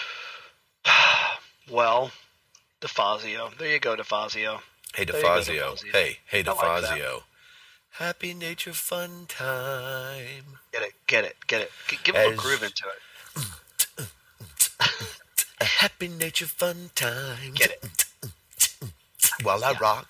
Well, DeFazio. There you go, DeFazio. Hey, There you go, DeFazio. DeFazio. Hey, hey, I like that. DeFazio. Happy Nature Fun Time. Get it, get it, get it. G- Give him a As- groove into it. A happy nature fun time. Get it. While I Yeah. rock.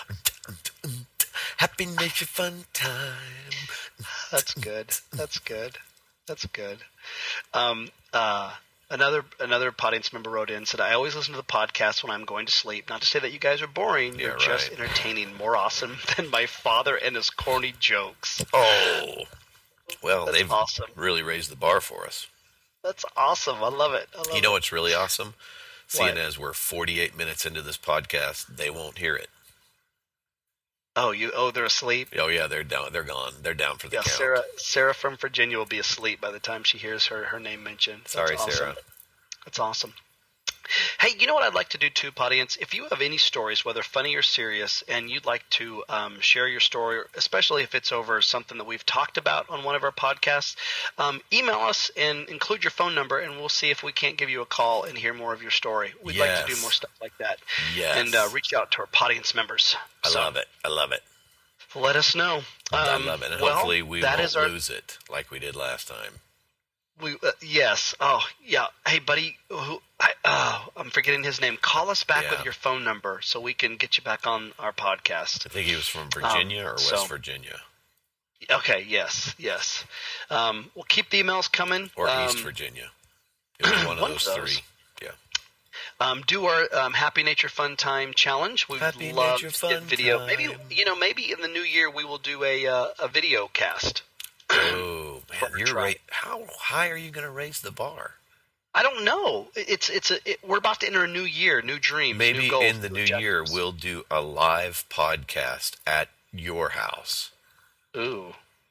Happy nature fun time. That's good. That's good. That's good. Um, uh, another another audience member wrote in and said, I always listen to the podcast when I'm going to sleep. Not to say that you guys are boring. Yeah, You're just right. entertaining, more awesome than my father and his corny jokes. Oh. Well, That's they've awesome. really raised the bar for us. That's awesome. I love it. I love You know it. what's really awesome? Seeing What? as we're forty-eight minutes into this podcast, they won't hear it. Oh, you? Oh, they're asleep. Oh yeah, they're down. They're gone. They're down for the Yeah, count. Sarah. Sarah from Virginia will be asleep by the time she hears her her name mentioned. That's Sorry, awesome. Sarah. That's awesome. Hey, you know what I'd like to do too, audience? If you have any stories, whether funny or serious, and you'd like to um, share your story, especially if it's over something that we've talked about on one of our podcasts, um, email us and include your phone number, and we'll see if we can't give you a call and hear more of your story. We'd like to do Yes. more stuff like that. Yes. And uh, reach out to our audience members. I So, love it. I love it. Let us know. I Um, love it. And well, hopefully we that won't is our, lose it like we did last time. We uh, yes. Oh yeah. Hey buddy, who I oh I'm forgetting his name. Call us back Yeah. with your phone number so we can get you back on our podcast. I think he was from Virginia or West Um, so- Virginia. Okay. Yes. Yes. Um, we'll keep the emails coming. Or um, East Virginia. It was one of one those, of those. three. Yeah. Um, do our um, Happy Nature Fun Time challenge. We'd Happy love Nature to get Fun video. Maybe Time. you know. Maybe in the new year we will do a uh, a video cast. Oh man, Or you're try. right. How high are you going to raise the bar? I don't know. It's it's a it, we're about to enter a new year, new dreams. Maybe new goals, in the new year objectives. we'll do a live podcast at your house. Ooh.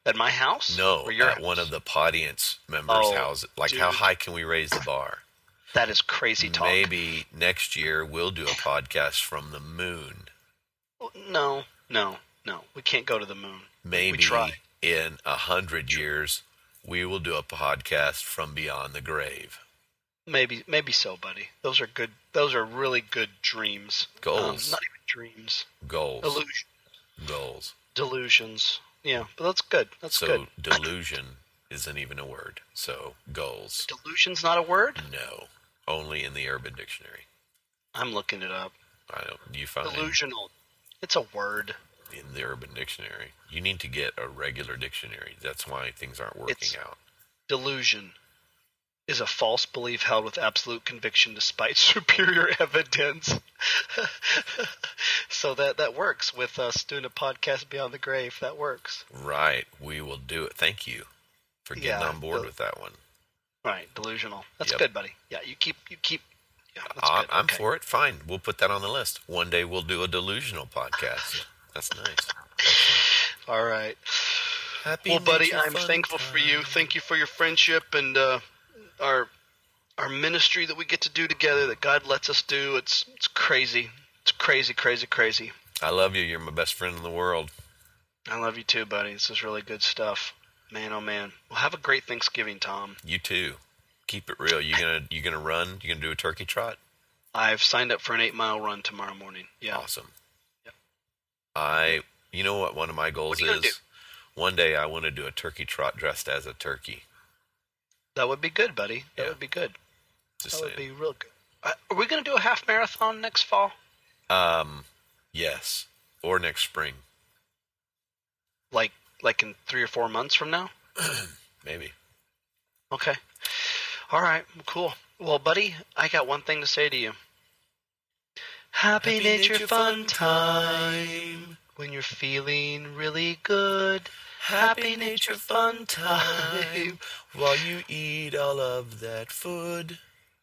At my house? No, or your at house? one of the audience members' Oh, houses. Like, dude. how high can we raise the bar? That is crazy talk. Maybe next year we'll do a podcast from the moon. No, no, no. We can't go to the moon. Maybe we try. in a hundred years we will do a podcast from beyond the grave. Maybe, maybe so, buddy. Those are good. Those are really good dreams. Goals. Um, not even dreams. Goals. Illusion. Goals. Delusions. Yeah, but that's good. That's so good. delusion isn't even a word. So goals. Delusion's not a word? No. Only in the Urban Dictionary. I'm looking it up. I don't. You find Delusional. It's a word. in the Urban Dictionary. You need to get a regular dictionary. That's why things aren't working It's- out. Delusion is a false belief held with absolute conviction despite superior evidence. So that, that works with us doing a podcast Beyond the Grave. That works. Right. We will do it. Thank you for getting Yeah, on board the- with that one. Right, delusional. That's Yep. good, buddy. Yeah, you keep, you keep, yeah, that's I'm, good. I'm Okay. for it. Fine. We'll put that on the list. One day we'll do a delusional podcast. That's nice. Excellent. All right. Happy Well, buddy, nature I'm fun thankful for you. time. Thank you for your friendship and uh, our our ministry that we get to do together. That God lets us do. It's it's crazy. It's crazy, crazy, crazy. I love you. You're my best friend in the world. I love you too, buddy. This is really good stuff. Man, oh man. Well, have a great Thanksgiving, Tom. You too. Keep it real. You gonna you gonna run? You gonna do a turkey trot? I've signed up for an eight mile run tomorrow morning. Yeah. Awesome. Yep. I. You know what? One of my goals What are you gonna is. One day I want to do a turkey trot dressed as a turkey. That would be good, buddy. That Yeah. would be good. Just That would saying. be real good. Uh, are we going to do a half marathon next fall? Um, yes, or next spring, Like like in three or four months from now? maybe. Okay. All right. Cool. Well, buddy, I got one thing to say to you. Happy, nature, fun time. When you're feeling really good. Happy nature fun time. while you eat all of that food.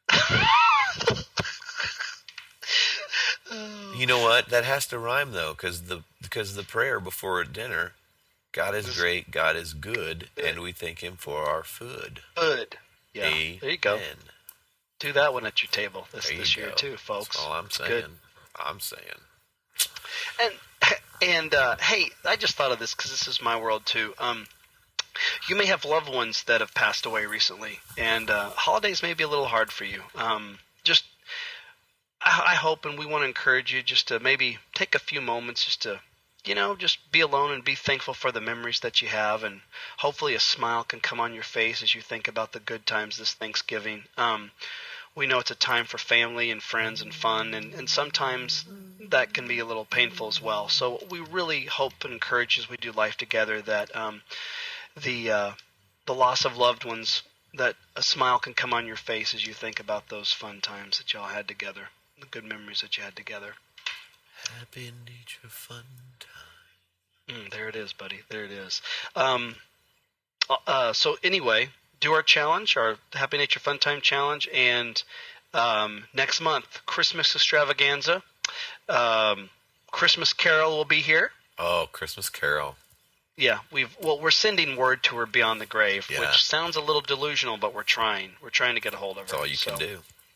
You know what? That has to rhyme though, because the because the prayer before dinner, God is great, God is good, and we thank Him for our food. Good. Yeah. Amen. There you go. Do that one at your table this There you this year go. too, folks. That's all I'm saying. Good. I'm saying. And and uh, hey, I just thought of this because this is my world too. Um, you may have loved ones that have passed away recently, and uh, holidays may be a little hard for you. Um, just I, I hope, and we want to encourage you just to maybe take a few moments just to, you know, just be alone and be thankful for the memories that you have, and hopefully a smile can come on your face as you think about the good times this Thanksgiving. Um, we know it's a time for family and friends and fun, and, and sometimes that can be a little painful as well. So we really hope and encourage as we do life together that um, the uh, the loss of loved ones, that a smile can come on your face as you think about those fun times that y'all had together, the good memories that you had together. Happy nature fun time. Mm, there it is, buddy. There it is. Um, uh, so anyway, do our challenge, our Happy Nature Fun Time Challenge, and um, next month, Christmas Extravaganza. Um, Christmas Carol will be here. Oh, Christmas Carol. Yeah, we've well, we're sending word to her beyond the grave, Yeah. which sounds a little delusional, but we're trying. We're trying to get a hold of That's her. all you so. can do.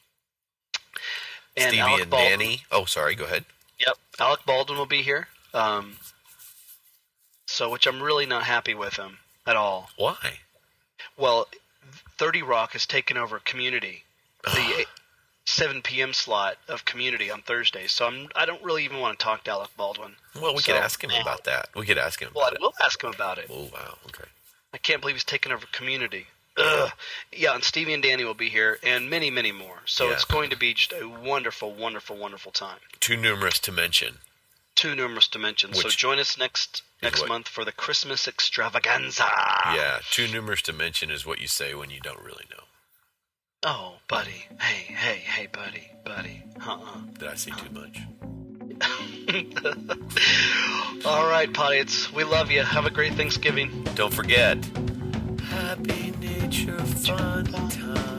And Stevie Alec and Baldwin, Danny. Oh, sorry. Go ahead. Yep, Alec Baldwin will be here. Um, so, which I'm really not happy with him at all. Why? Well, thirty Rock has taken over Community, the seven p.m. slot of Community on Thursdays. So I'm, I don't really even want to talk to Alec Baldwin. Well, we So, could ask him now- about that. We could ask him Well, about I will ask him about it. it. Oh, wow. Okay. I can't believe he's taken over Community. Ugh. Yeah, and Stevie and Danny will be here, and many, many more. So Yeah. it's going to be just a wonderful, wonderful, wonderful time. Too numerous to mention. Too numerous to mention. So Which join us next next what? month for the Christmas Extravaganza. Yeah, too numerous to mention is what you say when you don't really know. Oh, buddy. Hey, hey, hey, buddy, buddy. Uh-uh. Did I say too much? All right, Potties. We love you. Have a great Thanksgiving. Don't forget. Happy nature fun time.